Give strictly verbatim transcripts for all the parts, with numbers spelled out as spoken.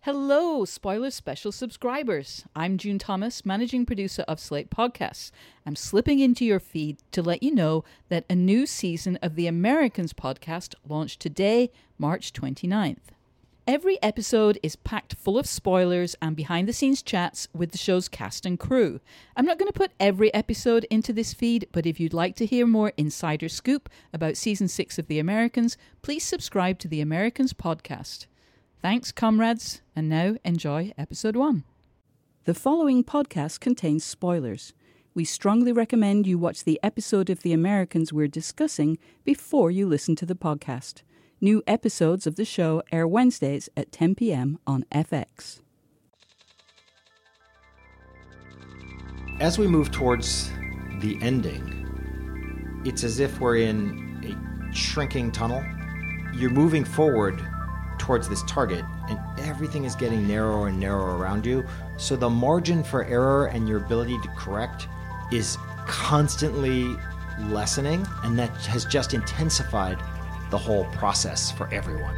Hello, Spoiler Special subscribers. I'm June Thomas, managing producer of Slate Podcasts. I'm slipping into your feed to let you know that a new season of the Americans podcast launched today, March twenty-ninth. Every episode is packed full of spoilers and behind-the-scenes chats with the show's cast and crew. I'm not going to put every episode into this feed, but if you'd like to hear more insider scoop about Season six of The Americans, please subscribe to The Americans podcast. Thanks, comrades, and now enjoy episode one. The following podcast contains spoilers. We strongly recommend you watch the episode of The Americans we're discussing before you listen to the podcast. New episodes of the show air Wednesdays at ten p.m. on F X. As we move towards the ending, it's as if we're in a shrinking tunnel. You're moving forward towards this target, and everything is getting narrower and narrower around you. So the margin for error and your ability to correct is constantly lessening, and that has just intensified the whole process for everyone.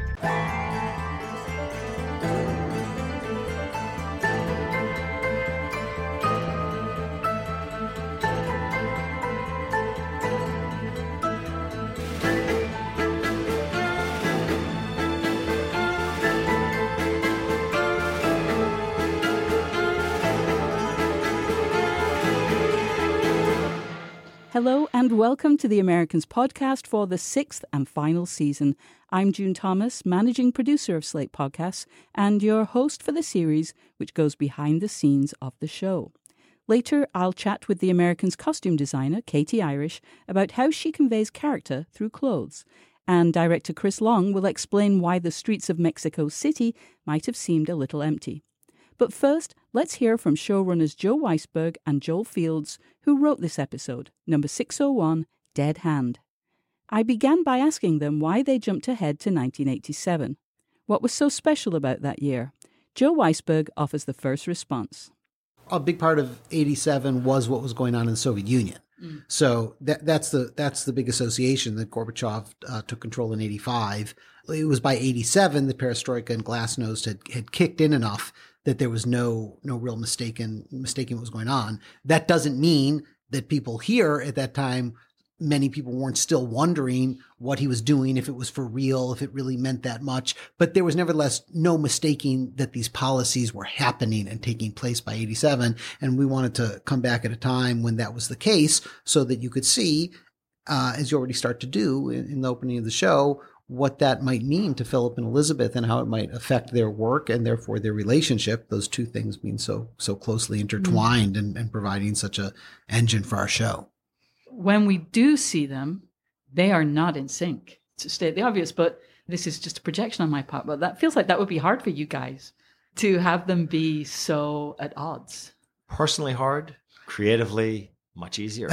Hello and welcome to the Americans podcast for the sixth and final season. I'm June Thomas, managing producer of Slate Podcasts and your host for the series, which goes behind the scenes of the show. Later, I'll chat with the Americans costume designer, Katie Irish, about how she conveys character through clothes. And director Chris Long will explain why the streets of Mexico City might have seemed a little empty. But first, let's hear from showrunners Joe Weisberg and Joel Fields, who wrote this episode, number six oh one, Dead Hand. I began by asking them why they jumped ahead to nineteen eighty-seven. What was so special about that year? Joe Weisberg offers the first response. A big part of eighty-seven was what was going on in the Soviet Union. Mm. So that, that's the that's the big association that Gorbachev uh, took control in eighty-five. It was by eighty-seven that Perestroika and Glasnost had, had kicked in enough that there was no no real mistaken mistaking what was going on. That doesn't mean that people here at that time, many people weren't still wondering what he was doing, if it was for real, if it really meant that much. But there was nevertheless no mistaking that these policies were happening and taking place by eighty-seven. And we wanted to come back at a time when that was the case so that you could see, uh, as you already start to do in, in the opening of the show, what that might mean to Philip and Elizabeth and how it might affect their work and therefore their relationship. Those two things being so so closely intertwined mm. and, and providing such a engine for our show. When we do see them, they are not in sync, to state the obvious, but this is just a projection on my part, but that feels like that would be hard for you guys to have them be so at odds. Personally hard, creatively much easier.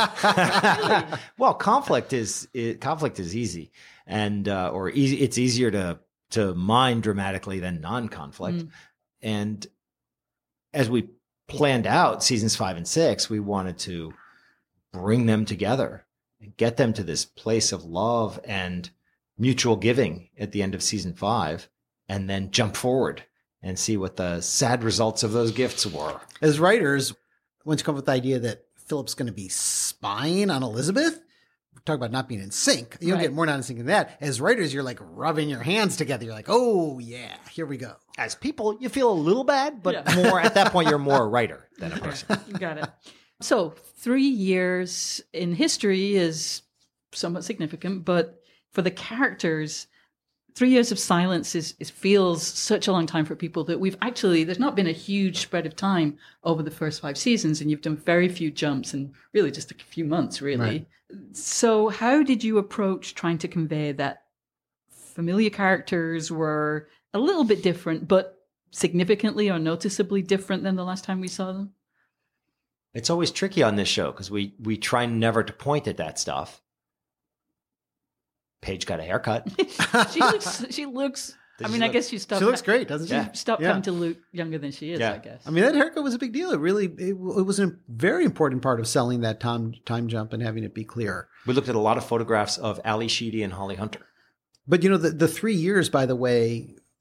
Well, conflict is it, conflict is easy. And uh, or easy, it's easier to to mine dramatically than non-conflict. Mm. And as we planned out seasons five and six, we wanted to bring them together and get them to this place of love and mutual giving at the end of season five, and then jump forward and see what the sad results of those gifts were. As writers, once you come up with the idea that Philip's going to be spying on Elizabeth, talk about not being in sync. You don't right. get more not in sync than that. As writers, you're like rubbing your hands together. You're like, oh, yeah, here we go. As people, you feel a little bad, but yeah. more at that point, you're more a writer than a person. Got it. So three years in history is somewhat significant, but for the characters, three years of silence is, is feels such a long time for people that we've actually, there's not been a huge spread of time over the first five seasons, and you've done very few jumps and really just a few months, really. Right. So how did you approach trying to convey that familiar characters were a little bit different, but significantly or noticeably different than the last time we saw them? It's always tricky on this show because we, we try never to point at that stuff. Paige got a haircut. she looks, she looks, I mean, I guess she stopped. She looks great, doesn't she? Yeah. Stopped yeah. coming to look younger than she is, yeah. I guess. I mean, that haircut was a big deal. It really, it, it was a very important part of selling that time, time jump and having it be clear. We looked at a lot of photographs of Ali Sheedy and Holly Hunter. But, you know, the, the three years, by the way,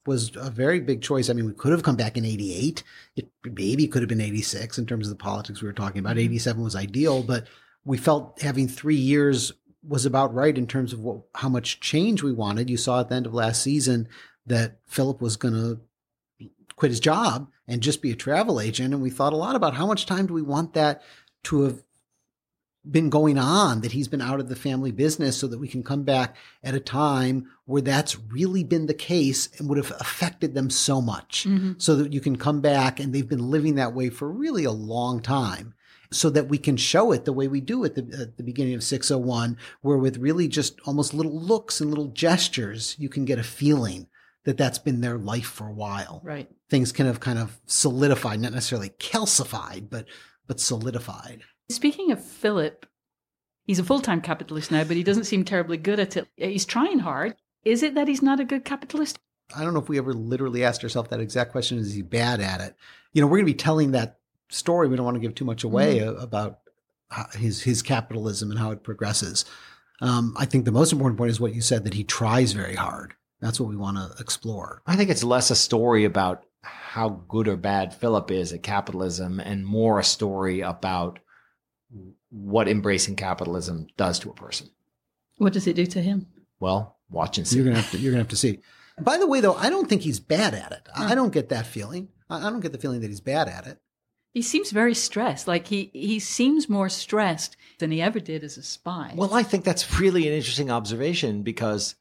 was a very big choice. I mean, we could have come back in eighty-eight. It maybe could have been eighty-six in terms of the politics we were talking about. eighty-seven was ideal, but we felt having three years was about right in terms of what, how much change we wanted. You saw at the end of last season that Philip was going to quit his job and just be a travel agent. And we thought a lot about how much time do we want that to have been going on, that he's been out of the family business, so that we can come back at a time where that's really been the case and would have affected them so much, mm-hmm. so that you can come back and they've been living that way for really a long time, so that we can show it the way we do at the, at the beginning of six oh one, where with really just almost little looks and little gestures, you can get a feeling that that's been their life for a while. Right. Things kind of kind of solidified, not necessarily calcified, but but solidified. Speaking of Philip, he's a full-time capitalist now, but he doesn't seem terribly good at it. He's trying hard. Is it that he's not a good capitalist? I don't know if we ever literally asked ourselves that exact question. Is he bad at it? You know, we're going to be telling that story. We don't want to give too much away mm-hmm. about his his capitalism and how it progresses. Um, I think the most important point is what you said, that he tries very hard. That's what we want to explore. I think it's less a story about how good or bad Philip is at capitalism and more a story about what embracing capitalism does to a person. What does it do to him? Well, watch and see. You're gonna have to. You're gonna have to see. By the way, though, I don't think he's bad at it. Hmm. I don't get that feeling. I don't get the feeling that he's bad at it. He seems very stressed. Like he, he seems more stressed than he ever did as a spy. Well, I think that's really an interesting observation, because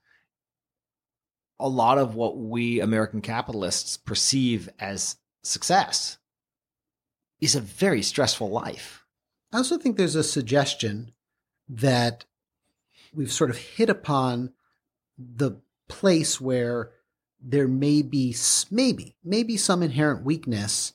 a lot of what we American capitalists perceive as success is a very stressful life. I also think there's a suggestion that we've sort of hit upon the place where there may be, maybe, maybe some inherent weakness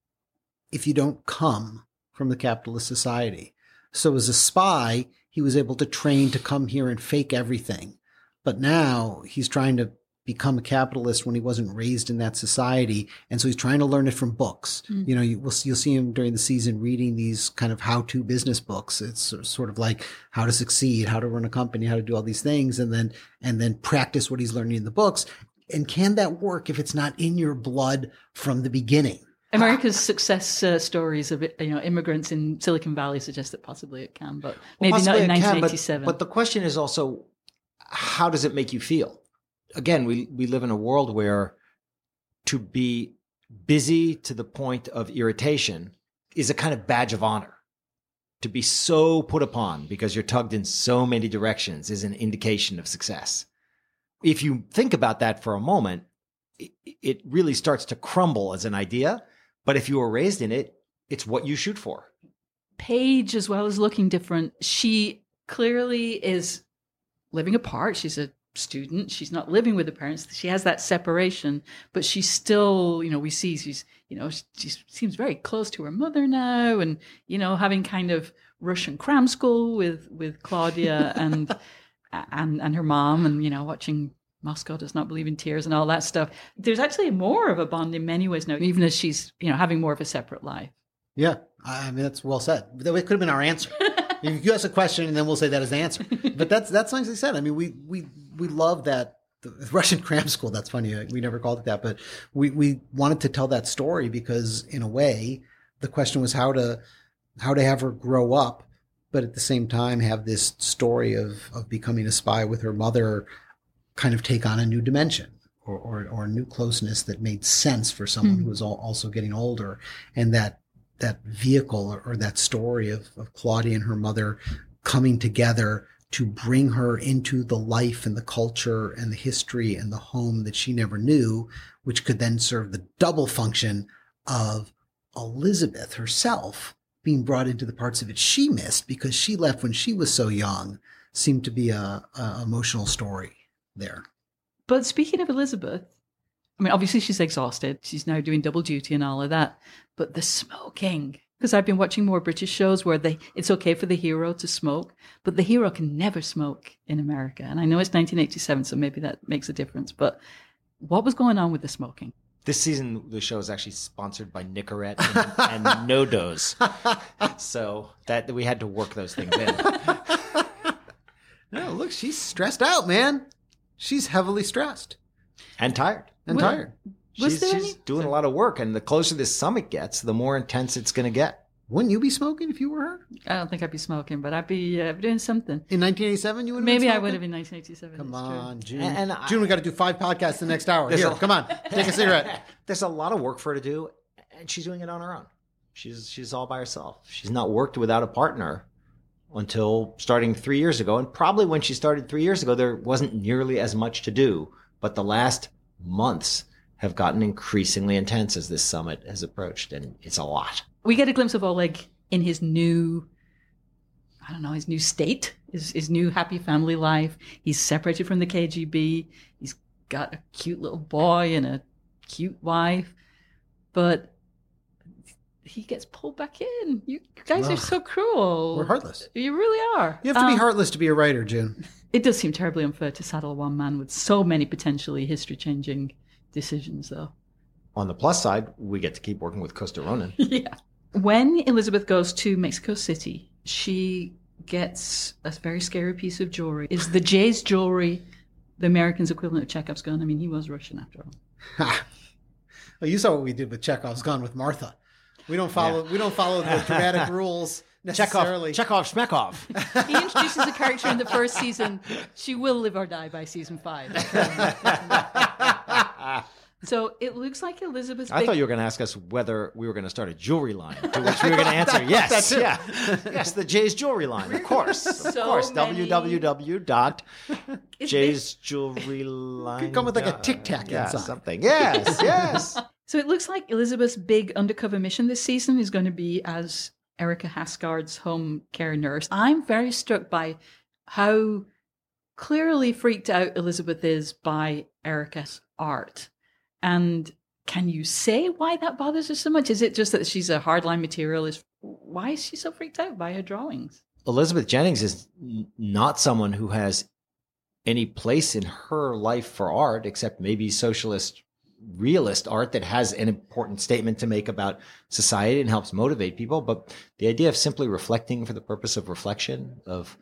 if you don't come from the capitalist society. So as a spy, he was able to train to come here and fake everything. But now he's trying to become a capitalist when he wasn't raised in that society. And so he's trying to learn it from books. Mm. You know, you, we'll, you'll see him during the season reading these kind of how-to business books. It's sort of like how to succeed, how to run a company, how to do all these things, and then, and then practice what he's learning in the books. And can that work if it's not in your blood from the beginning? America's success uh, stories of you know immigrants in Silicon Valley suggest that possibly it can, but maybe well, not in can, nineteen eighty-seven. But, but the question is also, how does it make you feel? Again, we, we live in a world where to be busy to the point of irritation is a kind of badge of honor. To be so put upon because you're tugged in so many directions is an indication of success. If you think about that for a moment, it, it really starts to crumble as an idea. But if you were raised in it, it's what you shoot for. Paige, as well as looking different, she clearly is living apart. She's a student. She's not living with her parents. She has that separation, but she's still, you know, we see she's, you know, she, she seems very close to her mother now, and, you know, having kind of Russian cram school with, with Claudia and, and, and her mom, and, you know, watching Moscow Does Not Believe in Tears and all that stuff. There's actually more of a bond in many ways now, even as she's, you know, having more of a separate life. Yeah. I mean, that's well said. It could have been our answer. You ask a question and then we'll say that as the answer. But that's, that's nicely said. I mean, we, we, we love that. The Russian cram school, that's funny. We never called it that, but we, we wanted to tell that story because in a way, the question was how to, how to have her grow up, but at the same time have this story of, of becoming a spy with her mother kind of take on a new dimension or, or, or a new closeness that made sense for someone mm-hmm. who was all, also getting older. And that, that vehicle or, or that story of, of Claudia and her mother coming together to bring her into the life and the culture and the history and the home that she never knew, which could then serve the double function of Elizabeth herself being brought into the parts of it she missed because she left when she was so young, seemed to be a, a emotional story there. But speaking of Elizabeth, I mean, obviously she's exhausted. She's now doing double duty and all of that. But the smoking, because I've been watching more British shows where they it's okay for the hero to smoke, but the hero can never smoke in America. And I know it's nineteen eighty-seven, so maybe that makes a difference. But what was going on with the smoking? This season, the show is actually sponsored by Nicorette and, and No-Dose. So that we had to work those things in. No, look, she's stressed out, man. She's heavily stressed. And tired. and Well, tired. Was She's, there she's any- doing a lot of work, and the closer this summit gets, the more intense it's going to get. Wouldn't you be smoking if you were her? I don't think I'd be smoking, but I'd be uh, doing something. In nineteen eighty-seven, you would have Maybe been I smoking? would have in nineteen eighty-seven. Come it's true. on, June. And- and I- June, we got to do five podcasts the next hour. There's Here, a- come on. Take a cigarette. There's a lot of work for her to do, and she's doing it on her own. She's she's all by herself. She's not worked without a partner until starting three years ago. And probably when she started three years ago, there wasn't nearly as much to do. But the last months have gotten increasingly intense as this summit has approached, and it's a lot. We get a glimpse of Oleg in his new, I don't know, his new state, his, his new happy family life. He's separated from the K G B. He's got a cute little boy and a cute wife, but he gets pulled back in. You guys Ugh. are so cruel. We're heartless. You really are. You have to be Um, heartless to be a writer, June. It does seem terribly unfair to saddle one man with so many potentially history-changing decisions, though. On the plus side, we get to keep working with Costa Ronin. Yeah. When Elizabeth goes to Mexico City, she gets a very scary piece of jewelry. Is the Jay's jewelry the Americans' equivalent of Chekhov's gun? I mean, he was Russian after all. Ha. Well, you saw what we did with Chekhov's Gun with Martha. We don't follow. We don't follow the dramatic rules necessarily. Chekhov, Schmeckov. He introduces a character in the first season. She will live or die by season five. So it looks like Elizabeth's I big... thought you were going to ask us whether we were going to start a jewelry line, to which we were going to answer yes. That too. Yeah. Yes, the Jay's Jewelry Line, of course. Of So course. many- www dot It's Jay's Jewelry Line. Could come with like a Tic Tac yeah, inside. something. Yes, yes. So it looks like Elizabeth's big undercover mission this season is going to be as Erica Hasgard's home care nurse. I'm very struck by how clearly freaked out Elizabeth is by Erica's art. And can you say why that bothers her so much? Is it just that she's a hardline materialist? Why is she so freaked out by her drawings? Elizabeth Jennings is n- not someone who has any place in her life for art, except maybe socialist realist art that has an important statement to make about society and helps motivate people. But the idea of simply reflecting for the purpose of reflection, of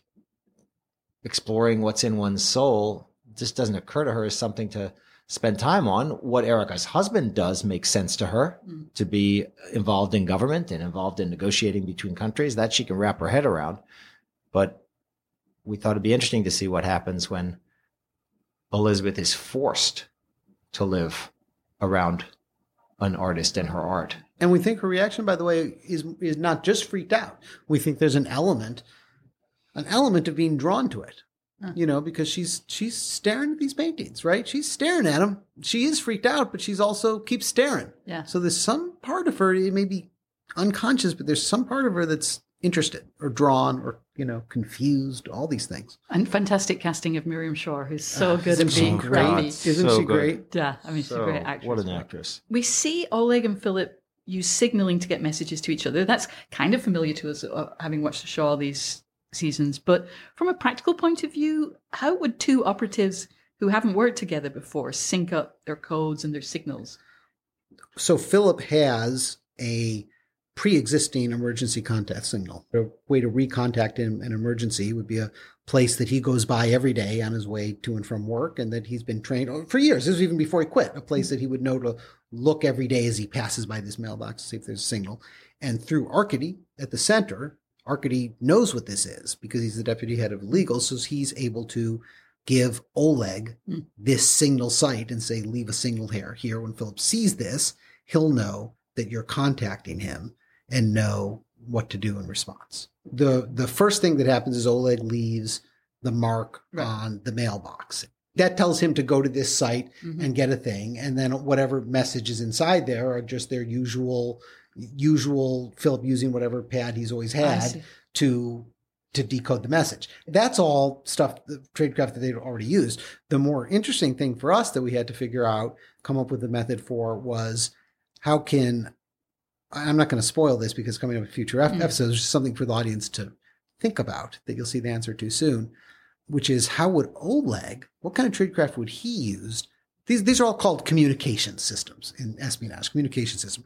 exploring what's in one's soul, just doesn't occur to her as something to spend time on. What Erica's husband does make sense to her, Mm. to be involved in government and involved in negotiating between countries. That she can wrap her head around. But we thought it'd be interesting to see what happens when Elizabeth is forced to live around an artist and her art. And we think her reaction, by the way, is is not just freaked out. We think there's an element, an element of being drawn to it. Huh. You know, because she's she's staring at these paintings, right? She's staring at them. She is freaked out, but she's also keeps staring. Yeah. So there's some part of her, it may be unconscious, but there's some part of her that's interested or drawn or, you know, confused, all these things. And fantastic casting of Miriam Shore, who's so Ah, good isn't at she being great? creepy. Isn't So she good. great? Yeah, I mean, she's a great actress. What an actress. We see Oleg and Philip use signaling to get messages to each other. That's kind of familiar to us, uh, having watched the show all these seasons. But from a practical point of view, how would two operatives who haven't worked together before sync up their codes and their signals? So Philip has a pre-existing emergency contact signal. A way to recontact him an emergency would be a place that he goes by every day on his way to and from work, and that he's been trained for years. This was even before he quit. A place that he would know to look every day as he passes by this mailbox to see if there's a signal. And through Arkady at the center, Arkady knows what this is because he's the deputy head of legal, so he's able to give Oleg Mm. this signal site and say, leave a signal here. Here, when Philip sees this, he'll know that you're contacting him and know what to do in response. The the first thing that happens is Oleg leaves the mark Right. on the mailbox. That tells him to go to this site Mhm. and get a thing. And then whatever messages inside there are just their usual, usual Philip using whatever pad he's always I had see. to to decode the message. That's all stuff, the tradecraft that they'd already used. The more interesting thing for us that we had to figure out, come up with a method for, was how can, I'm not going to spoil this because coming up in future ep- Mm. episodes, there's something for the audience to think about that you'll see the answer to soon, which is how would Oleg, what kind of tradecraft would he use? These, these are all called communication systems in espionage, communication system.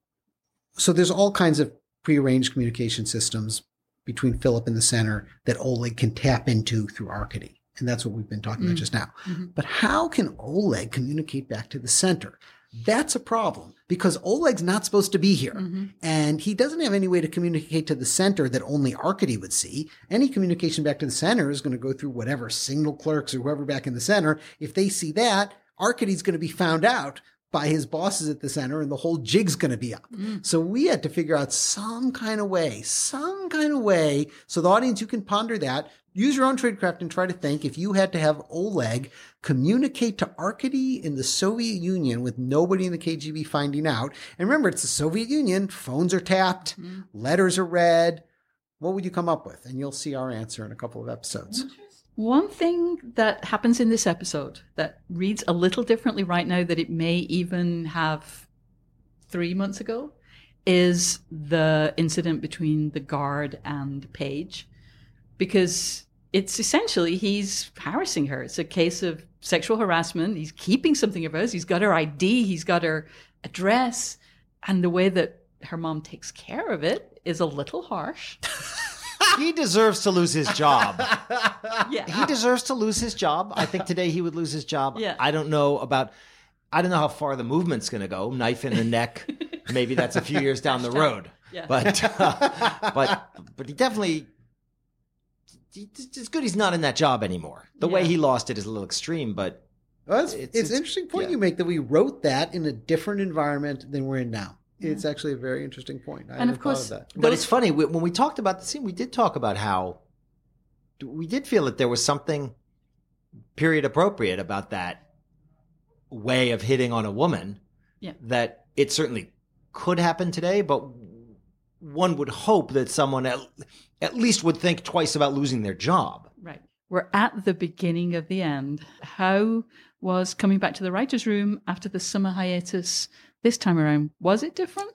So there's all kinds of prearranged communication systems between Philip and the center that Oleg can tap into through Arkady. And that's what we've been talking Mm. about just now. Mm-hmm. But how can Oleg communicate back to the center? That's a problem because Oleg's not supposed to be here. Mm-hmm. And he doesn't have any way to communicate to the center that only Arkady would see. Any communication back to the center is going to go through whatever signal clerks or whoever back in the center. If they see that, Arkady's going to be found out by his bosses at the center and the whole jig's going to be up. Mm. So we had to figure out some kind of way, some kind of way. So the audience, you can ponder that. Use your own tradecraft and try to think if you had to have Oleg communicate to Arkady in the Soviet Union with nobody in the K G B finding out. And remember, it's the Soviet Union. Phones are tapped. Mm. Letters are read. What would you come up with? And you'll see our answer in a couple of episodes. One thing that happens in this episode that reads a little differently right now that it may even have three months ago is the incident between the guard and Paige. Because it's essentially he's harassing her. It's a case of sexual harassment. He's keeping something of hers. He's got her I D. He's got her address. And the way that her mom takes care of it is a little harsh. He deserves to lose his job. Yeah. He deserves to lose his job. I think today he would lose his job. Yeah. I don't know about, I don't know how far the movement's going to go. Knife in the neck. Maybe that's a few years down the road. Yeah. But, uh, but, but he definitely, it's good he's not in that job anymore. The way Yeah. he lost it is a little extreme, but Well, it's, It's- it's, it's- an interesting point yeah. you make that we wrote that in a different environment than we're in now. It's actually a very interesting point. I And of hadn't thought course, that. but Those- it's funny we- when we talked about the scene, we did talk about how we did feel that there was something period appropriate about that way of hitting on a woman. Yeah. That it certainly could happen today, but one would hope that someone at, at least would think twice about losing their job. Right. We're at the beginning of the end. How was coming back to the writer's room after the summer hiatus this time around? Was it different?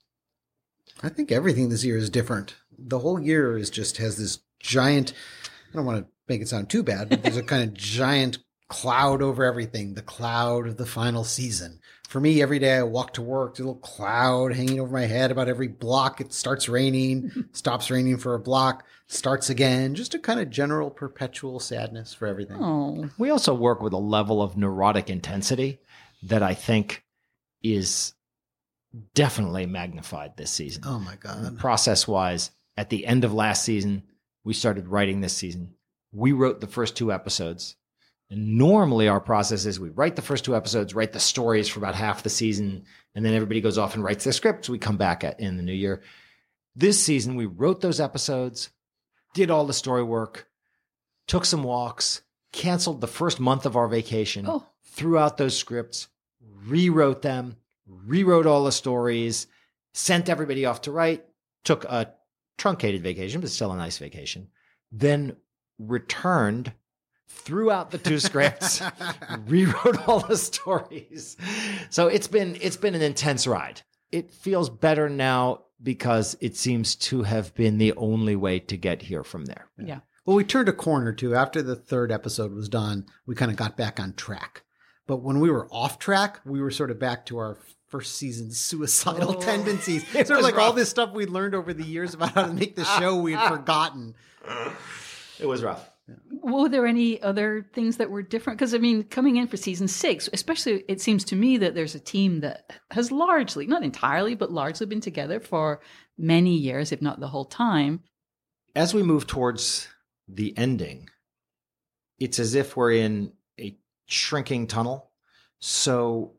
I think everything this year is different. The whole year is just has this giant, I don't want to make it sound too bad, but there's a kind of giant cloud over everything, the cloud of the final season. For me, every day I walk to work, there's a little cloud hanging over my head about every block. It starts raining, stops raining for a block, starts again. Just a kind of general perpetual sadness for everything. Oh, We also work with a level of neurotic intensity that I think is definitely magnified this season. Oh my God. Process wise, at the end of last season, we started writing this season. We wrote the first two episodes. And normally our process is we write the first two episodes, write the stories for about half the season, and then everybody goes off and writes their scripts. We come back at, in the new year. This season, we wrote those episodes, did all the story work, took some walks, canceled the first month of our vacation, Oh. threw out those scripts, rewrote them, rewrote all the stories, sent everybody off to write, took a truncated vacation, but still a nice vacation, then returned, threw out the two scripts, rewrote all the stories. So it's been it's been an intense ride. It feels better now because it seems to have been the only way to get here from there. yeah. Well, we turned a corner too. After the third episode was done, we kind of got back on track. But when we were off track, we were sort of back to our first season's suicidal Oh. tendencies. It Sort of was like all rough. this stuff we'd learned over the years about how to make the show we had forgotten. It was rough. Were there any other things that were different? Because, I mean, coming in for season six, especially, it seems to me that there's a team that has largely, not entirely, but largely been together for many years, if not the whole time. As we move towards the ending, it's as if we're in a shrinking tunnel. So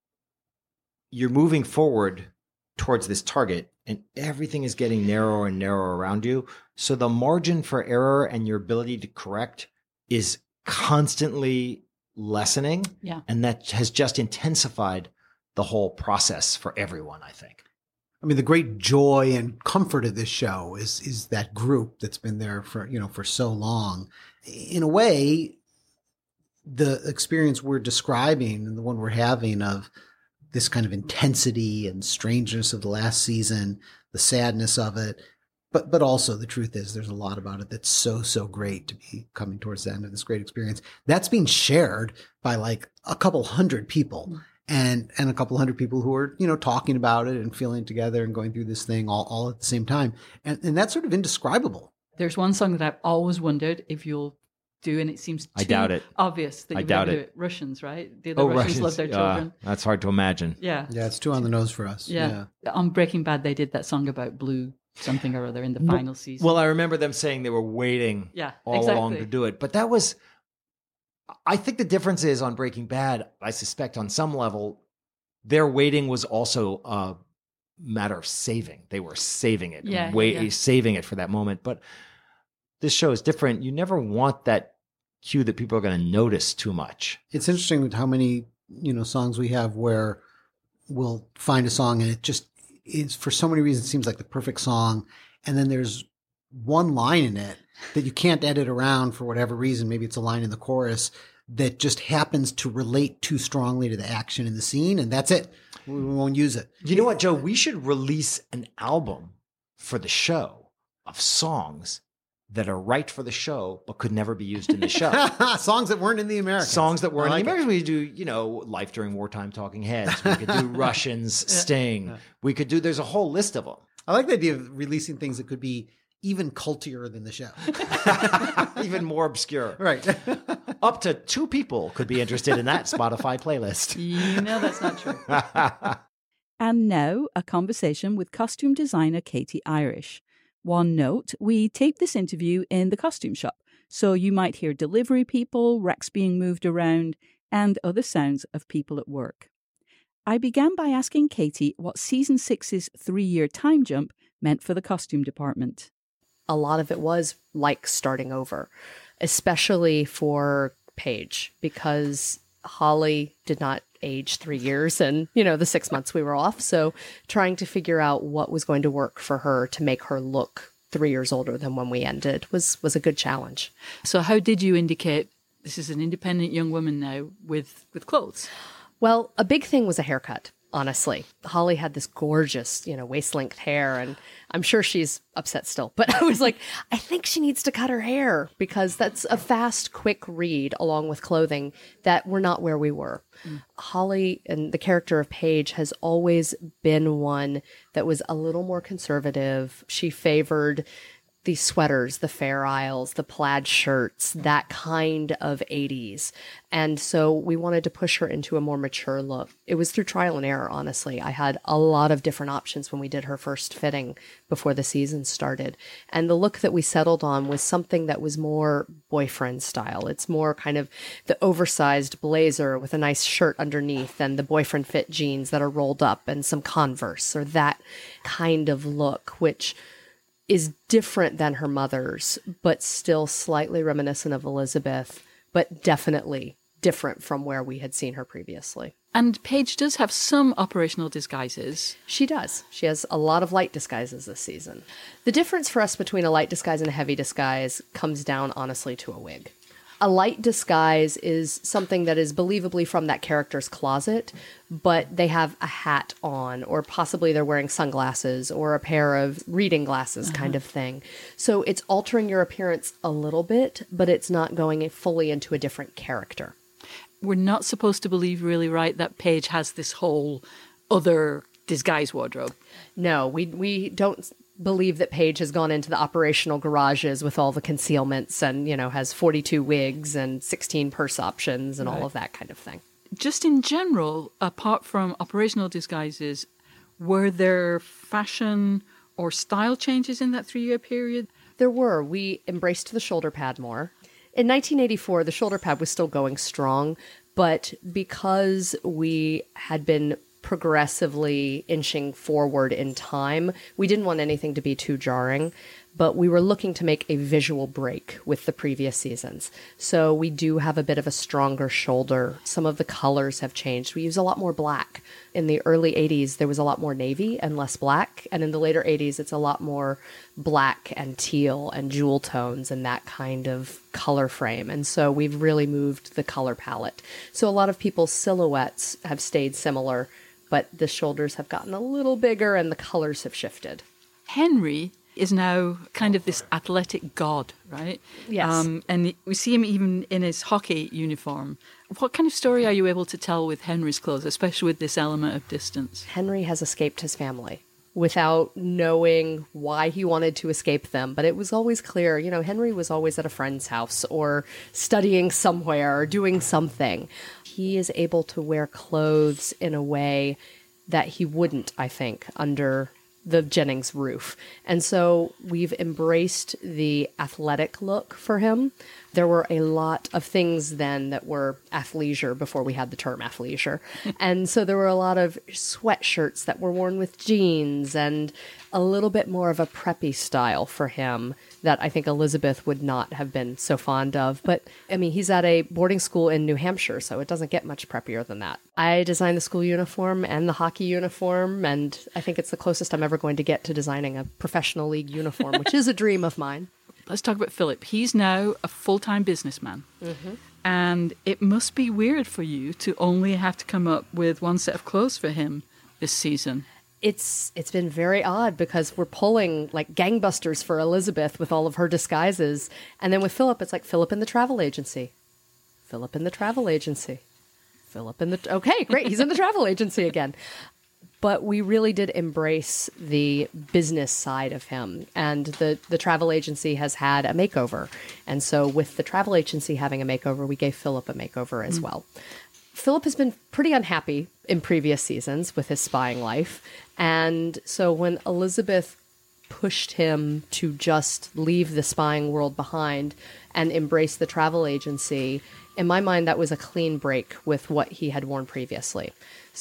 you're moving forward towards this target and everything is getting narrower and narrower around you. So the margin for error and your ability to correct is constantly lessening. Yeah. And that has just intensified the whole process for everyone, I think. I mean, the great joy and comfort of this show is is that group that's been there for, you know, for so long. In a way, the experience we're describing and the one we're having of this kind of intensity and strangeness of the last season, the sadness of it, but but also the truth is there's a lot about it that's so, so great to be coming towards the end of this great experience. That's being shared by like a couple hundred people. And and a couple hundred people who are, you know, talking about it and feeling together and going through this thing all, all at the same time. And and that's sort of indescribable. There's one song that I've always wondered if you'll do, and it seems too I doubt it. obvious that I you would doubt ever do it. it. Russians, right? The other Oh, Russians Russians. love their Uh, children. that's hard to imagine. yeah. Yeah, it's too on the nose for us. yeah. On Breaking Bad, they did that song about blue something or other in the final season. Well, I remember them saying they were waiting Yeah, all exactly. along to do it. But that was, I think the difference is on Breaking Bad, I suspect on some level, their waiting was also a matter of saving. They were saving it, Yeah, wait, yeah. saving it for that moment. But this show is different. You never want that cue that people are going to notice too much. It's interesting with how many, you know, songs we have where we'll find a song and it just is, for so many reasons, seems like the perfect song. And then there's one line in it that you can't edit around for whatever reason. Maybe it's a line in the chorus that just happens to relate too strongly to the action in the scene. And that's it. We won't use it. You know what, Joe? We should release an album for the show of songs that are right for the show, but could never be used in the show. Songs that weren't in the Americans. Songs that weren't I in like the Americans. We do, you know, Life During Wartime, Talking Heads. We could do Russians, Sting. We could do, there's a whole list of them. I like the idea of releasing things that could be even cultier than the show. Even more obscure. Right. Up to two people could be interested in that Spotify playlist. You know that's not true. And now, a conversation with costume designer Katie Irish. One note, we taped this interview in the costume shop, so you might hear delivery people, racks being moved around, and other sounds of people at work. I began by asking Katie what season six's three-year time jump meant for the costume department. A lot of it was like starting over, especially for Paige, because Holly did not age three years and, you know, the six months we were off. So trying to figure out what was going to work for her to make her look three years older than when we ended was, was a good challenge. So how did you indicate this is an independent young woman now with, with clothes? Well, a big thing was a haircut, honestly. Holly had this gorgeous, you know, waist-length hair, and I'm sure she's upset still. But I was like, I think she needs to cut her hair because that's a fast, quick read along with clothing that we're not where we were. Mm. Holly and the character of Paige has always been one that was a little more conservative. She favored the sweaters, the Fair Isles, the plaid shirts, that kind of eighties. And so we wanted to push her into a more mature look. It was through trial and error, honestly. I had a lot of different options when we did her first fitting before the season started. And the look that we settled on was something that was more boyfriend style. It's more kind of the oversized blazer with a nice shirt underneath and the boyfriend fit jeans that are rolled up and some Converse, or that kind of look, which is different than her mother's, but still slightly reminiscent of Elizabeth, but definitely different from where we had seen her previously. And Paige does have some operational disguises. She does. She has a lot of light disguises this season. The difference for us between a light disguise and a heavy disguise comes down, honestly, to a wig. A light disguise is something that is believably from that character's closet, but they have a hat on, or possibly they're wearing sunglasses or a pair of reading glasses uh-huh. kind of thing. So it's altering your appearance a little bit, but it's not going fully into a different character. We're not supposed to believe, really, right, that Paige has this whole other disguise wardrobe. No, we we don't believe that Paige has gone into the operational garages with all the concealments and, you know, has forty-two wigs and sixteen purse options and right. all of that kind of thing. Just in general, apart from operational disguises, were there fashion or style changes in that three-year period? There were. We embraced the shoulder pad more. In nineteen eighty-four, the shoulder pad was still going strong, but because we had been progressively inching forward in time, we didn't want anything to be too jarring, but we were looking to make a visual break with the previous seasons. So we do have a bit of a stronger shoulder. Some of the colors have changed. We use a lot more black. In the early eighties, there was a lot more navy and less black. And in the later eighties, it's a lot more black and teal and jewel tones and that kind of color frame. And so we've really moved the color palette. So a lot of people's silhouettes have stayed similar, but the shoulders have gotten a little bigger and the colors have shifted. Henry is now kind of this athletic god, right? Yes. Um, and we see him even in his hockey uniform. What kind of story are you able to tell with Henry's clothes, especially with this element of distance? Henry has escaped his family. without knowing why he wanted to escape them. But it was always clear, you know, Henry was always at a friend's house or studying somewhere or doing something. He is able to wear clothes in a way that he wouldn't, I think, under the Jennings roof. And so we've embraced the athletic look for him. There were a lot of things then that were athleisure before we had the term athleisure. And so there were a lot of sweatshirts that were worn with jeans and a little bit more of a preppy style for him that I think Elizabeth would not have been so fond of. But I mean, he's at a boarding school in New Hampshire, so it doesn't get much preppier than that. I designed the school uniform and the hockey uniform, and I think it's the closest I'm ever going to get to designing a professional league uniform, which is a dream of mine. Let's talk about Philip. He's now a full-time businessman. Mm-hmm. And it must be weird for you to only have to come up with one set of clothes for him this season. It's it's been very odd because we're pulling like gangbusters for Elizabeth with all of her disguises. And then with Philip, it's like Philip in the travel agency. Philip in the travel agency. Philip in the... Okay, great. He's in the travel agency again. But we really did embrace the business side of him. And the, the travel agency has had a makeover. And so with the travel agency having a makeover, we gave Philip a makeover as mm. well. Philip has been pretty unhappy in previous seasons with his spying life. And so when Elizabeth pushed him to just leave the spying world behind and embrace the travel agency, in my mind, that was a clean break with what he had worn previously.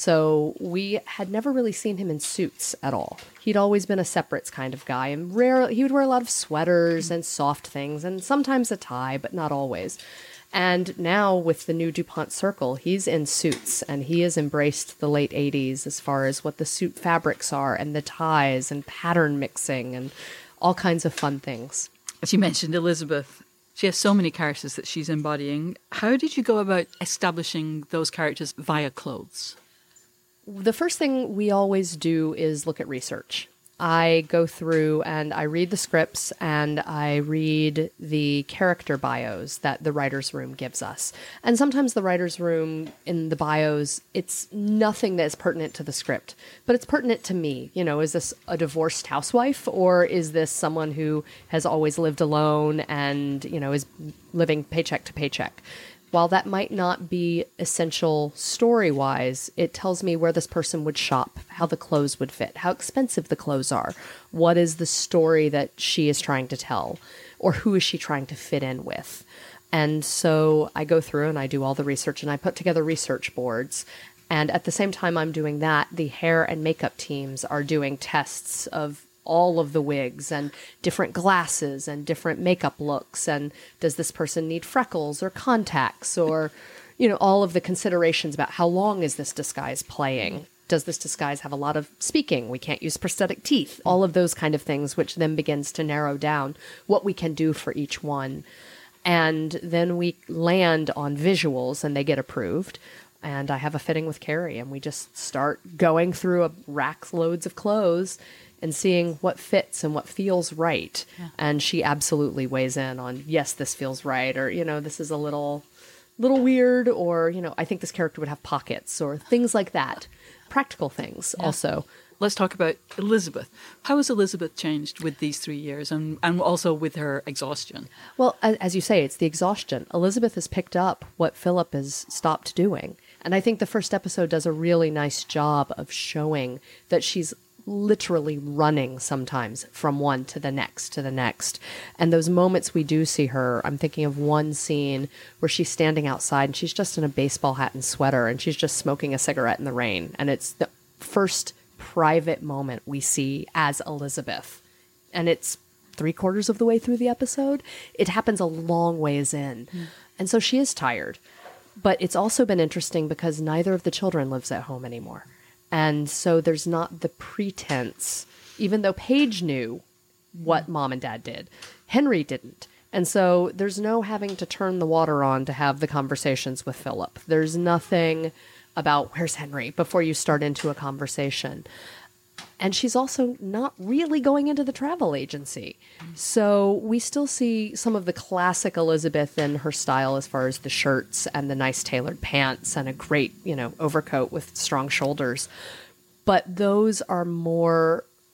So we had never really seen him in suits at all. He'd always been a separates kind of guy, and rare he would wear a lot of sweaters and soft things, and sometimes a tie, but not always. And now with the new DuPont Circle, he's in suits, and he has embraced the late eighties as far as what the suit fabrics are, and the ties, and pattern mixing, and all kinds of fun things. As you mentioned, Elizabeth, she has so many characters that she's embodying. How did you go about establishing those characters via clothes? The first thing we always do is look at research. I go through and I read the scripts and I read the character bios that the writer's room gives us. And sometimes the writer's room in the bios, it's nothing that is pertinent to the script, but it's pertinent to me. You know, is this a divorced housewife, or is this someone who has always lived alone and, you know, is living paycheck to paycheck? While that might not be essential story-wise, it tells me where this person would shop, how the clothes would fit, how expensive the clothes are, what is the story that she is trying to tell, or who is she trying to fit in with. And so I go through and I do all the research, and I put together research boards. And at the same time I'm doing that, the hair and makeup teams are doing tests of all of the wigs and different glasses and different makeup looks. And does this person need freckles or contacts, or, you know, all of the considerations about how long is this disguise playing? Does this disguise have a lot of speaking? We can't use prosthetic teeth. All of those kind of things, which then begins to narrow down what we can do for each one. And then we land on visuals and they get approved. And I have a fitting with Carrie, and we just start going through a rack loads of clothes and seeing what fits and what feels right. Yeah. And she absolutely weighs in on, yes, this feels right, or, you know, this is a little little weird, or, you know, I think this character would have pockets, or things like that. Practical things yeah. also. Let's talk about Elizabeth. How has Elizabeth changed with these three years, and, and also with her exhaustion? Well, as you say, it's the exhaustion. Elizabeth has picked up what Philip has stopped doing. And I think the first episode does a really nice job of showing that she's literally running sometimes from one to the next to the next. And those moments we do see her, I'm thinking of one scene where she's standing outside and she's just in a baseball hat and sweater and she's just smoking a cigarette in the rain. And it's the first private moment we see as Elizabeth. And it's three quarters of the way through the episode. It happens a long ways in. Mm. And so she is tired. But it's also been interesting because neither of the children lives at home anymore. And so there's not the pretense, even though Paige knew what mom and dad did, Henry didn't. And so there's no having to turn the water on to have the conversations with Philip. There's nothing about where's Henry before you start into a conversation. And she's also not really going into the travel agency. So we still see some of the classic Elizabeth in her style as far as the shirts and the nice tailored pants and a great, you know, overcoat with strong shoulders. But those are more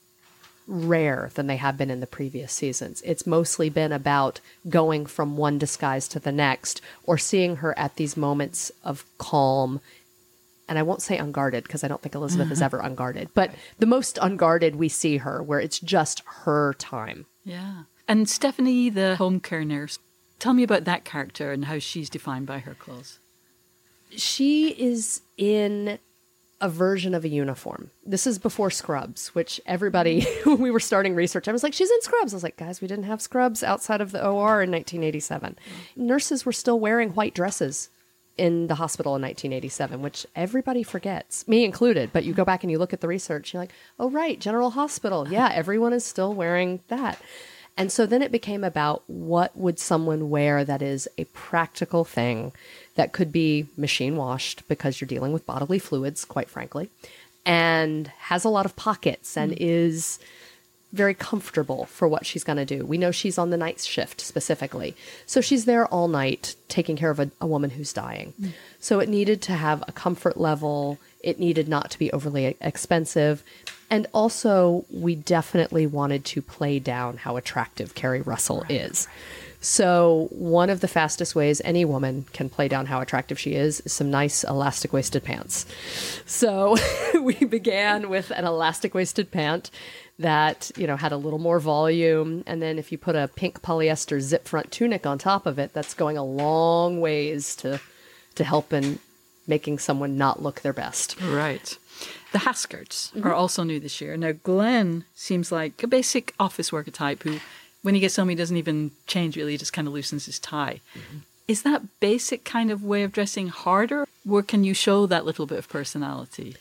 rare than they have been in the previous seasons. It's mostly been about going from one disguise to the next, or seeing her at these moments of calm. And I won't say unguarded, because I don't think Elizabeth is ever unguarded, but the most unguarded we see her, where it's just her time. Yeah. And Stephanie, the home care nurse, tell me about that character and how she's defined by her clothes. She is in a version of a uniform. This is before scrubs, which everybody, when we were starting research, I was like, she's in scrubs. I was like, guys, we didn't have scrubs outside of the O R in nineteen eighty-seven. Mm-hmm. Nurses were still wearing white dresses in the hospital in nineteen eighty-seven, which everybody forgets, me included. But you go back and you look at the research, you're like, oh, right, General Hospital. Yeah, everyone is still wearing that. And so then it became about what would someone wear that is a practical thing that could be machine washed, because you're dealing with bodily fluids, quite frankly, and has a lot of pockets and mm. is very comfortable for what she's going to do. We know she's on the night shift specifically. So she's there all night taking care of a, a woman who's dying. Mm. So it needed to have a comfort level. It needed not to be overly expensive. And also, we definitely wanted to play down how attractive Carrie Russell right. is. So one of the fastest ways any woman can play down how attractive she is is some nice elastic-waisted pants. So we began with an elastic-waisted pant that, you know, had a little more volume. And then if you put a pink polyester zip front tunic on top of it, that's going a long ways to to help in making someone not look their best. Right. The Haskards mm-hmm. are also new this year. Now, Glenn seems like a basic office worker type who, when he gets home, he doesn't even change really, he just kind of loosens his tie. Mm-hmm. Is that basic kind of way of dressing harder, or can you show that little bit of personality?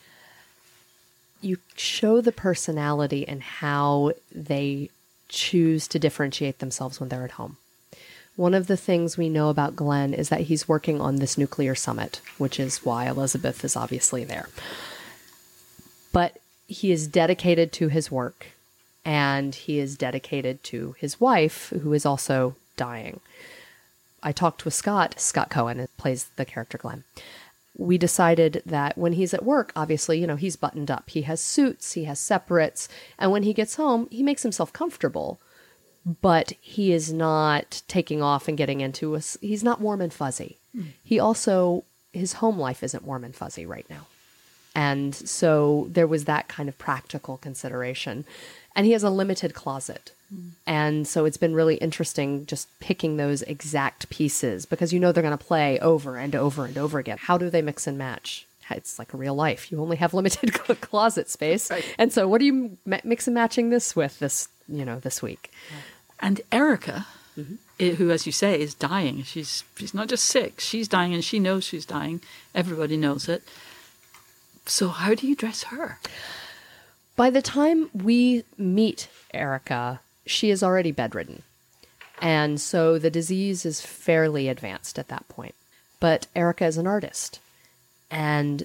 You show the personality and how they choose to differentiate themselves when they're at home. One of the things we know about Glenn is that he's working on this nuclear summit, which is why Elizabeth is obviously there. But he is dedicated to his work, and he is dedicated to his wife, who is also dying. I talked with Scott, Scott Cohen, who plays the character Glenn. We decided that when he's at work, obviously, you know, he's buttoned up. He has suits, he has separates, and when he gets home, he makes himself comfortable, but he is not taking off and getting into a, he's not warm and fuzzy. Mm. He also, his home life isn't warm and fuzzy right now. And so there was that kind of practical consideration. And he has a limited closet. Mm. And so it's been really interesting just picking those exact pieces, because you know they're going to play over and over and over again. How do they mix and match? It's like a real life. You only have limited closet space. Right. And so what are you mix and matching this with this, you know, this week? And Erica, mm-hmm. who, as you say, is dying. She's she's not just sick. She's dying, and she knows she's dying. Everybody knows it. So how do you dress her? By the time we meet Erica, she is already bedridden. And so the disease is fairly advanced at that point. But Erica is an artist. And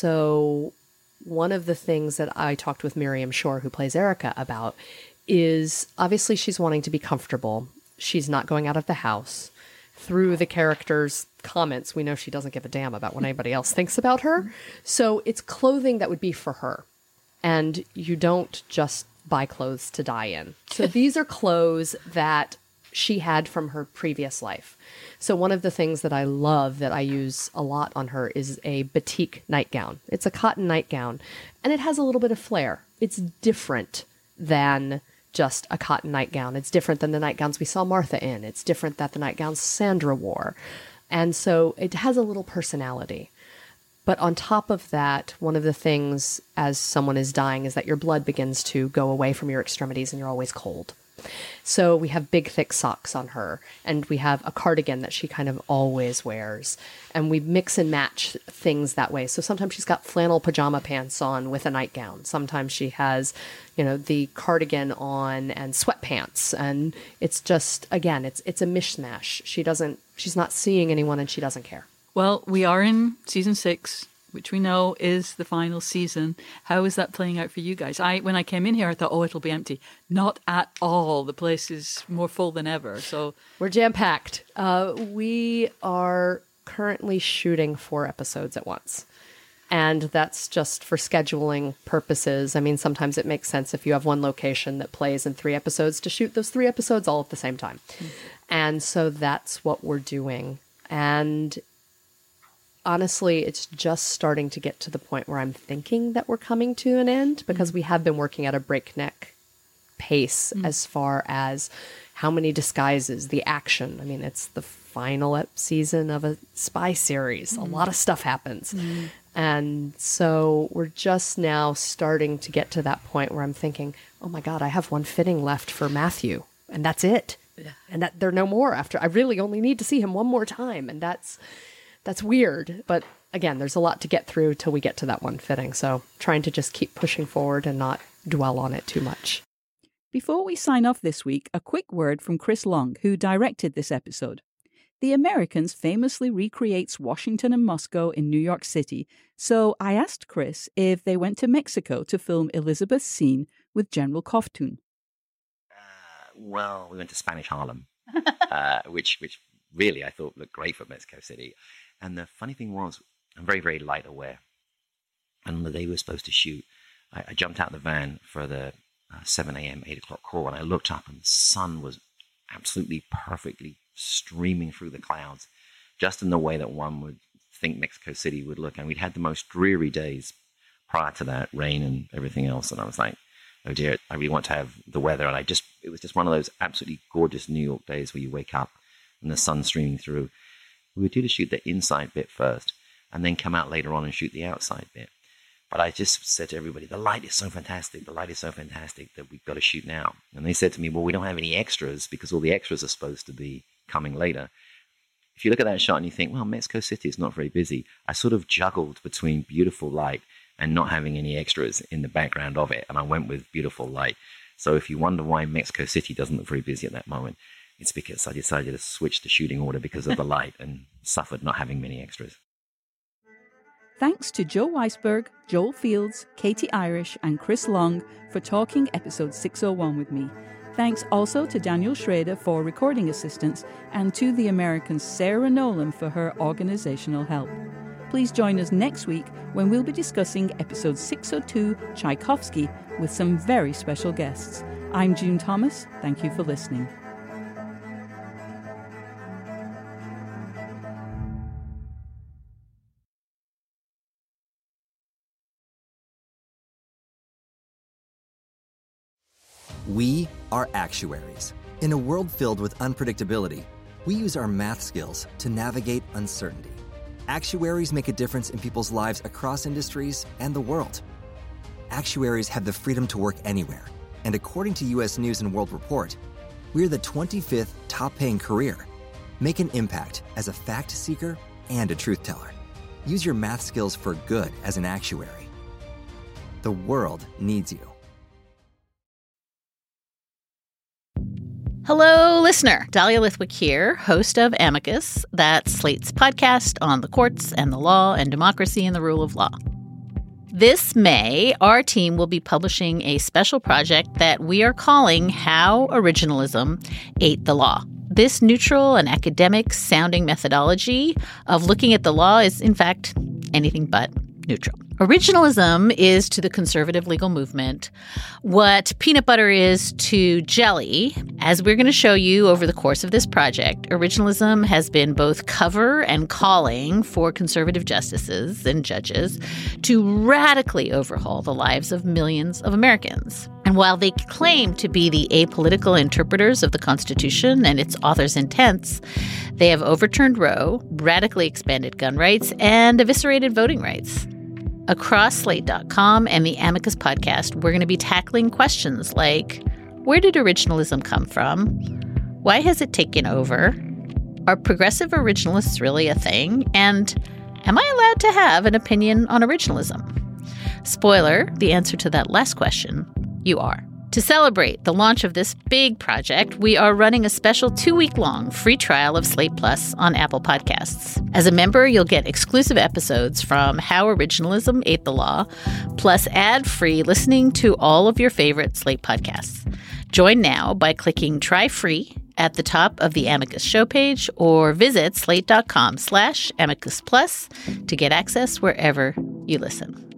so one of the things that I talked with Miriam Shore, who plays Erica, about is obviously she's wanting to be comfortable. She's not going out of the house. Through the character's comments, we know she doesn't give a damn about what anybody else thinks about her. So it's clothing that would be for her. And you don't just buy clothes to die in. So these are clothes that she had from her previous life. So one of the things that I love that I use a lot on her is a batik nightgown. It's a cotton nightgown, and it has a little bit of flair. It's different than just a cotton nightgown. It's different than the nightgowns we saw Martha in. It's different than the nightgowns Sandra wore. And so it has a little personality. But on top of that, one of the things as someone is dying is that your blood begins to go away from your extremities and you're always cold. So we have big, thick socks on her, and we have a cardigan that she kind of always wears. And we mix and match things that way. So sometimes she's got flannel pajama pants on with a nightgown. Sometimes she has, you know, the cardigan on and sweatpants. And it's just, again, it's it's a mishmash. She doesn't, she's not seeing anyone, and she doesn't care. Well, we are in season six, which we know is the final season. How is that playing out for you guys? I, when I came in here, I thought, oh, it'll be empty. Not at all. The place is more full than ever. So we're jam-packed. Uh, we are currently shooting four episodes at once. And that's just for scheduling purposes. I mean, sometimes it makes sense if you have one location that plays in three episodes to shoot those three episodes all at the same time. Mm-hmm. And so that's what we're doing. And honestly, it's just starting to get to the point where I'm thinking that we're coming to an end, because mm-hmm. we have been working at a breakneck pace mm-hmm. as far as how many disguises, the action. I mean, it's the final ep- season of a spy series. Mm-hmm. A lot of stuff happens. Mm-hmm. And so we're just now starting to get to that point where I'm thinking, oh my God, I have one fitting left for Matthew, and that's it. Yeah. And that there are no more after. I really only need to see him one more time. And that's that's weird. But again, there's a lot to get through till we get to that one fitting. So trying to just keep pushing forward and not dwell on it too much. Before we sign off this week, a quick word from Chris Long, who directed this episode. The Americans famously recreates Washington and Moscow in New York City, so I asked Chris if they went to Mexico to film Elizabeth's scene with General Kovtun. Uh, well, we went to Spanish Harlem, uh, which which really I thought looked great for Mexico City. And the funny thing was, I'm very, very light aware. And on the day we were supposed to shoot, I, I jumped out of the van for the uh, seven a.m., eight o'clock call, and I looked up and the sun was absolutely perfectly streaming through the clouds, just in the way that one would think Mexico City would look. And we'd had the most dreary days prior to that, rain and everything else. And I was like, oh dear, I really want to have the weather. And I just, it was just one of those absolutely gorgeous New York days where you wake up and the sun's streaming through. We were due to shoot the inside bit first and then come out later on and shoot the outside bit. But I just said to everybody, the light is so fantastic, the light is so fantastic that we've got to shoot now. And they said to me, well, we don't have any extras because all the extras are supposed to be coming later. If you look at that shot and you think, well, Mexico City is not very busy, I sort of juggled between beautiful light and not having any extras in the background of it. And I went with beautiful light. So if you wonder why Mexico City doesn't look very busy at that moment, it's because I decided to switch the shooting order because of the light and suffered not having many extras. Thanks to Joe Weisberg, Joel Fields, Katie Irish, and Chris Long for talking episode six oh one with me. Thanks also to Daniel Schrader for recording assistance and to the American Sarah Nolan for her organizational help. Please join us next week when we'll be discussing episode six oh two, Tchaikovsky, with some very special guests. I'm June Thomas. Thank you for listening. We are actuaries. In a world filled with unpredictability, we use our math skills to navigate uncertainty. Actuaries make a difference in people's lives across industries and the world. Actuaries have the freedom to work anywhere, and according to U S News and World Report, we're the twenty-fifth top-paying career. Make an impact as a fact seeker and a truth teller. Use your math skills for good as an actuary. The world needs you. Hello, listener. Dahlia Lithwick here, host of Amicus, that's Slate's podcast on the courts and the law and democracy and the rule of law. This May, our team will be publishing a special project that we are calling How Originalism Ate the Law. This neutral and academic-sounding methodology of looking at the law is, in fact, anything but neutral. Originalism is to the conservative legal movement what peanut butter is to jelly. As we're going to show you over the course of this project, originalism has been both cover and calling for conservative justices and judges to radically overhaul the lives of millions of Americans. And while they claim to be the apolitical interpreters of the Constitution and its author's intents, they have overturned Roe, radically expanded gun rights, and eviscerated voting rights. Across Slate dot com and the Amicus podcast, we're going to be tackling questions like, where did originalism come from? Why has it taken over? Are progressive originalists really a thing? And am I allowed to have an opinion on originalism? Spoiler, the answer to that last question, you are. To celebrate the launch of this big project, we are running a special two-week-long free trial of Slate Plus on Apple Podcasts. As a member, you'll get exclusive episodes from How Originalism Ate the Law, plus ad-free listening to all of your favorite Slate podcasts. Join now by clicking Try Free at the top of the Amicus show page or visit slate dot com slash Amicus Plus to get access wherever you listen.